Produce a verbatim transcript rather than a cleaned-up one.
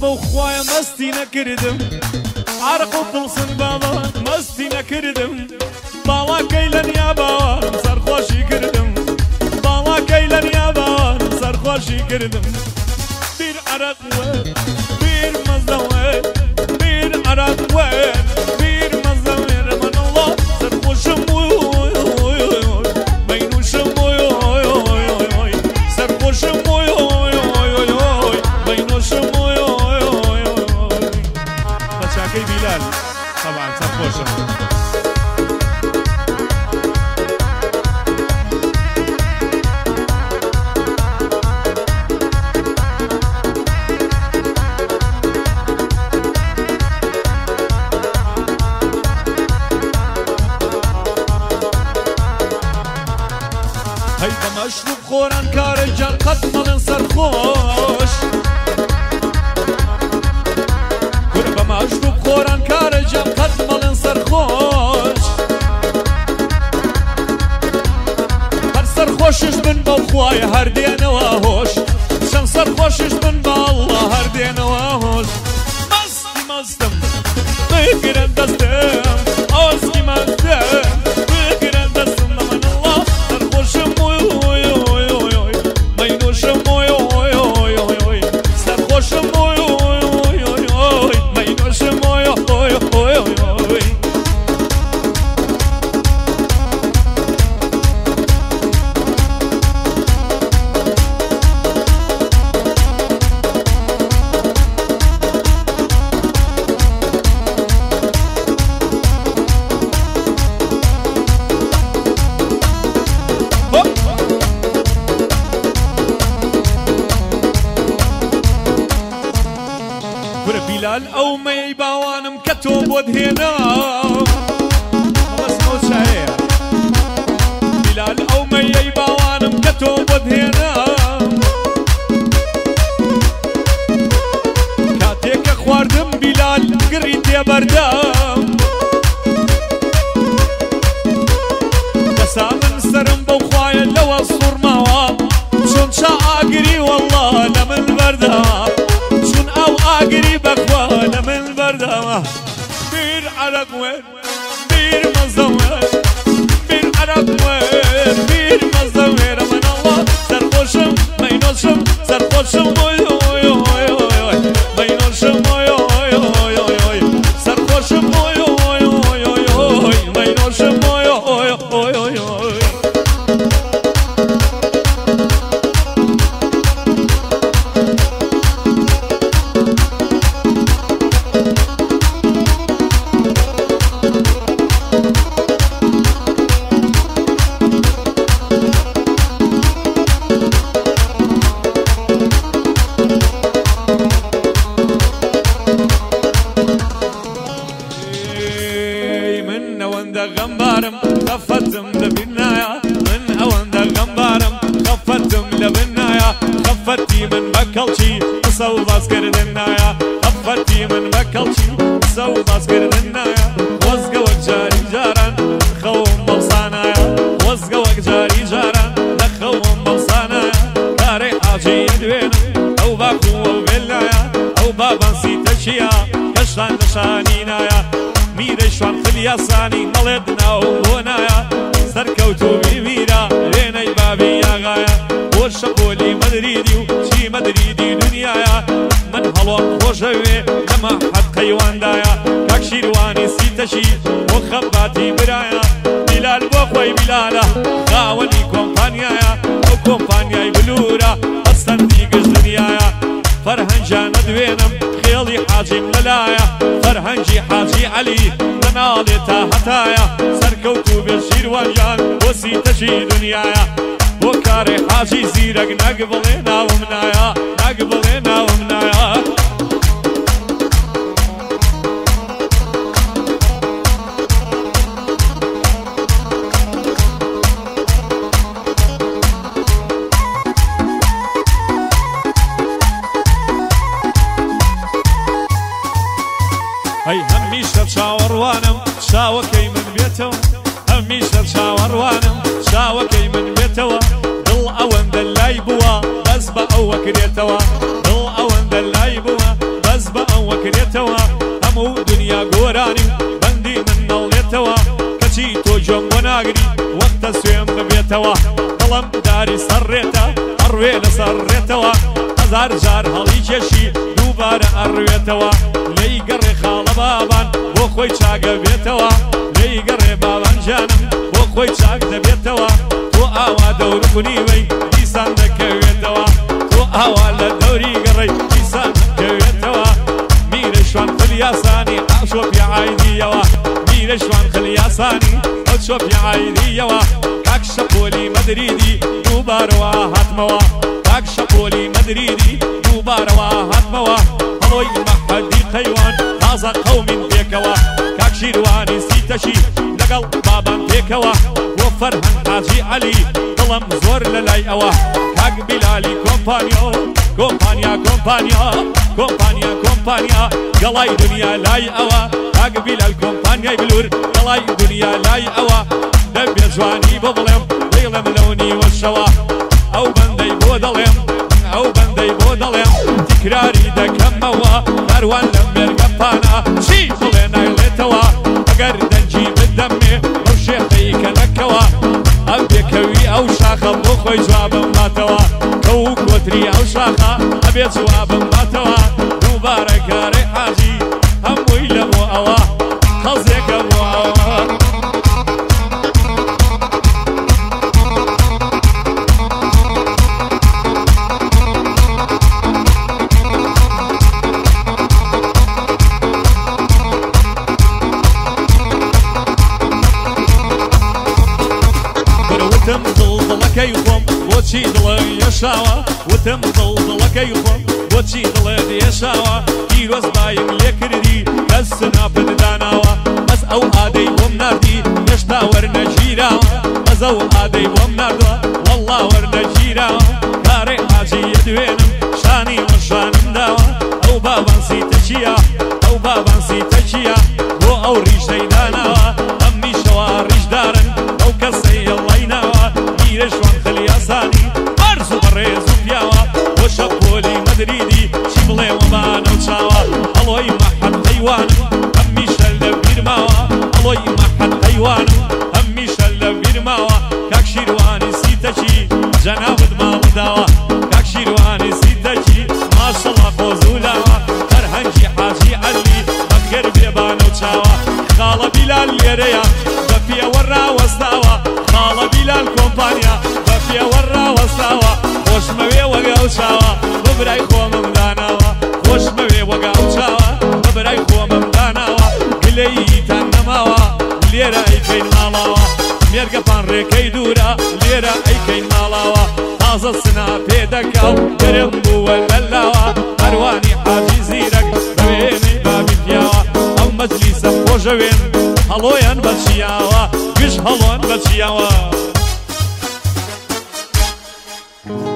بخوايا مستي نكردم عرق وطلسن بابا مستي نكردم بالا كيلن يا باوان سرخوشي كردم بالا كيلن يا باوان سرخوشي كردم بير عرق وين بير مزوين بير عرق وين بير مزوين من الله سرخوشم بينوشم سرخوشم بينوشم بشاكي بلال طبعا سرخوشم هيدا مشروب خوران كارجان قد مالن سرخوش قربة مشروب خوران كارجان قد مالن سرخوش هر سرخوشش من بخواي هر دين واهوش شم سرخوشش من بالله هر دين واهوش مستي مستم بقرن دستم اوسكي مستم بقرن دستم من الله سرخوشم بلال او مي باوانم كتب ودهنا بس مو شاعر بلال او مي باوانم كتب ودهنا كاتيك خواردم بلال قريت يا بردام بسا من سرم بخوايا لو الصور مواب شون شاقري والله لمن بردام او اقرب اخوانا من البردامة بير عرق وين بير مزوين بير عرق وين بير مزوين من الله سرخوشم ما ينوشم سرخوشم وي وي وي وي ما ينوشم وي وي وي وي سرخوشم وي وي وي وي ما ينوشم وي وي وي وي غمبارم خفتم لبنايا من اوان دا غمبارم خفتم لبنايا خفتي من بكلشي سو باس كردنايا خفتي من بكلشي سو باس كردنايا وزقا وجاري جاران خوم بوصانايا وزقا وجاري جاران خوم بوصانايا كاري حاجي يدوين او باكو او بلايا او بابا سيتشيا كشان نشانينايا میرشوان خلیاسانی مەڵێدنا و بۆنایە سەرکەوتو بیمیرە لێنەی بابی یاغایە بۆ شەپۆلی مەدریدی و چی مەدریدی دنیایە من هەڵۆم خۆشەوێ لەمە حەد قەیواندایە کاک شیروانی سیتەشی بۆ خەباتی برایە بیلال بۆ خۆی بیلالە خاوەنی کۆمپانیایە ئەو کۆمپانیای بلورە هەستەندی گشت دنیایە فەرهەنجانە دوێنم خێڵی حاجیم لەلایە فەرهەنجی حاجی عەلی لەناڵێتە هەتایە سەرکەوتو بێ شیروانجان بۆ سیتەشی دنیایە بۆ کارێ حاجی زیرەک نەگ بڵێ ناوم نایە نەگ بڵێ ناوم نایە ئەی هەمیشە چاوەڕوانم چاوەکەی من بێتەوە هەمیشە چاوەڕوانم چاوەکەی من بێتەوە دڵ ئەوەندە لای بووە بەس بە ئەوە کرێتەوە دڵ ئەوەندە لای بووە بەس ئەکرێتەوە هەموو دنیا گۆرانی بەندی من نەڵێتەوە کەچی تۆ جۆم بۆ ناگری وەختە سوێم ببێتەوە دڵم داری سەرڕێتە ئەڕوێ لەسەر ڕێتەوە هەزار جار هەڵی کێشی دووبارە ئەڕوێتەوە لێی گەڕێ خاڵە بابان بۆ خۆی چاگە بێتەوە لێی گەڕێ بابان جانم بۆ خۆی چاک دەبێتەوە تۆ ئاوا دەور خونیوەی دیسان دەکەوێتەوە تۆ ئاوا لە دەوری گەڕەی دیسان دەکەوێتەوە میرە شوان خلیاسانی ئەو شۆپی عایدیەوە میرە شوان خلیاسانی ئەو شۆپی عایدیەوە کاک شەپۆلی مەدریدی دووبارەوە هاتمەوە کاک شەپۆلی مەدریدی دووبارەوە هاتمەوە هەڵۆی مەحەدی قەیوان تازە قەومین پێکەوە کاک شیروانی سیتەشی لەگەڵ بابان پێکەوە بۆ فەرهەنگ حاجی عەلی دڵم زۆر لە لای ئەوە کاک بیلالی کۆمپانیا کۆمپانیا کۆمپانیا کۆمپانیا کۆمپانیا گەڵای دنیا لای ئەوە کاک بیلال کۆمپانیای بلور گەڵای دنیا لای ئەوە دەبێ جوانی بۆ بڵێم دڵم لەونی وەشەوە ئەو بەندەی بۆ دەڵێم ئەو بەندەی بۆ دەڵێم تکراری دەکەمەوە هەروان لە مێرگەپانە چی بڵێ نایڵێتەوە ئەگەر دەنجی بدەمێ ئەو شێخەی کە نەکەوە ئەم پێکەوی ئەو شاخە بۆ خۆی جوابم ماتەوە کە و کۆتری ئەو شاخە ئەبێ جوابم ماتەوە دووبارە کارەی حاجی هەمووی لە بۆ ئەوە خەڵزێکە بۆ ئەوە وتم دڵدڵەکەی خۆم بۆچی دڵە یەشاوە وتم دڵدڵەکەی خۆم بۆچی دڵێ دێشاوە پیرۆز بایم لێ کردی کەس سناپت داناوە بەس ئەو ئادەی بۆم ناردی هێشتا وەرنەگیراوە بەس ئەو ئادەی بۆم ناردووە وەڵڵا وەرنەگیراوە کارێ حاجیە دوێنم شانی وەشانم داوە ئەو بابان سیتە چییە ئەو بابان سیتە چییە بۆ ئەو ڕیشەی داناوە ئەم نیشەوە ڕیشدارن ئەو کەسەی ئەڵڵای ناوە میرە شوان خلیاسانی بەرز و بەڕێز و پیاوە بۆ شەپۆلی مەدریدی چی بڵێ وەمانە و چاوە ئەڵۆی مەحەد قەیوانم ئەم میشە لە بیرماوە ئەڵۆی مەحەد قەیوانم ئەم میشە لە بیرماوە کاک شیروانی سیتەچی جەنابت ماڵی داوە کاک شیروانی سیتەچی ماشەڵڵا خۆزولاوە فەرهەنگی حاجی عەلی بەخێر بێبانە و چاوە خاڵە بیلال لێرەیە بە پێوە ڕاوەستاوە خاڵە بیلال کۆمپانیا بە پێوە ڕاوەستاوە خۆشمەوێ وەگە و چاوە بە برای خۆمم داناوە خۆشمەوێ وەگە و چاوە بە برای خۆمم داناوە گلەیتان نەماوە لێرە ئەیکەین ماڵاوە مێرگەپان ڕێکەی دوورە لێرە ئەیکەین ماڵاوە تازە سنا پێدەکا و گەرم بووە لەلاوە هەروانی حاجی زیرەک بەوێنەی بابی پیاوە ئەو مەجلیسە خۆشەوێن هەڵۆیان بەچیاوە گشت هەڵۆن بەچیاوە